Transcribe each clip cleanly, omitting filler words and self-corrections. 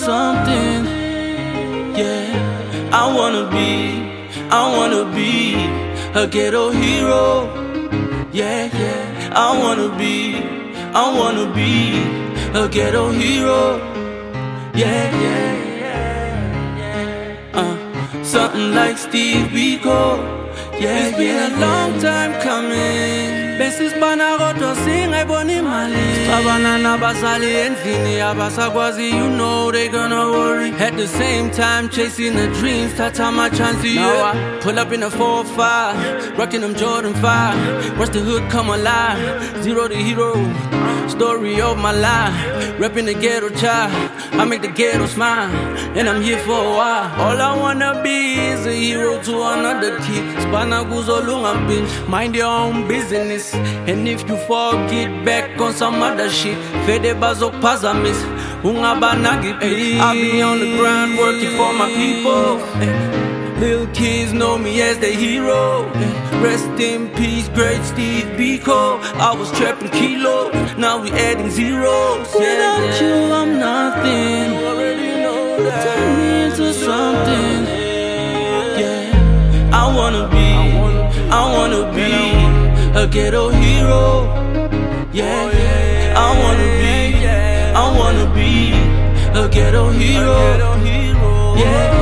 something. Yeah, I wanna be a ghetto hero. Yeah, I wanna be a ghetto hero. Yeah. Something like Steve Biko. Yeah, it's been a long time coming. Besisibana kodwa singayiboni imali. Sabana nabasali endlini abasakwazi, you know they gonna worry. At the same time chasing the dreams, tata my chance. Now I pull up in a 4-5, rocking them Jordan 5. Watch the hood come alive, zero to hero. Story of my life, repping the ghetto child. I make the ghetto smile, and I'm here for a while. All I wanna be is a hero to another kid. Spana kuzolunga binge, mind your own business. And if you fall, get back on some other shit. Fede bazok pazamis, ungabanagi. I be on the ground working for my people. Little kids know me as the hero. Rest in peace, great Steve Biko. I was trapping kilos, now we adding zeros. Without you, I'm nothing. You turn me into something. Yeah, I wanna be a ghetto hero. Yeah, I wanna be a ghetto hero. Yeah.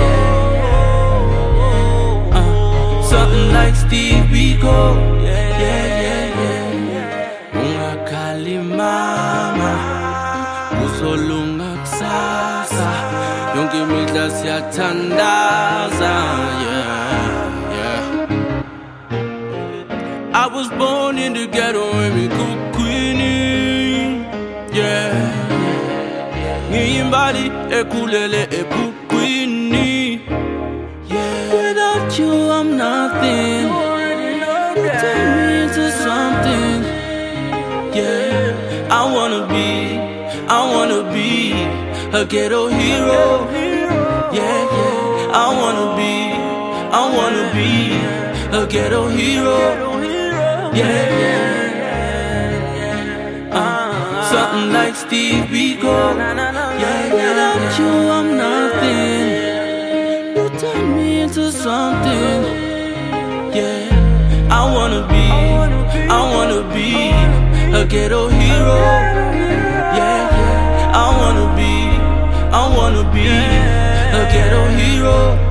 Something like Steve Biko. Yeah. Ungakali mama, uzolunga kusasa. Yonke imihla siyathandaza. Yeah. I was born in the ghetto and we cook queenie. Yeah. Ngiyimbali ekhulele ebukwini. Without you, I'm nothing. You turn me into something. Yeah, I wanna be a ghetto hero. Yeah, I wanna be a ghetto hero. Yeah. Something like Steve Biko. Yeah, without you, I'm nothing. Turn me into something. Yeah, I wanna be a ghetto hero. Yeah, I wanna be a ghetto hero.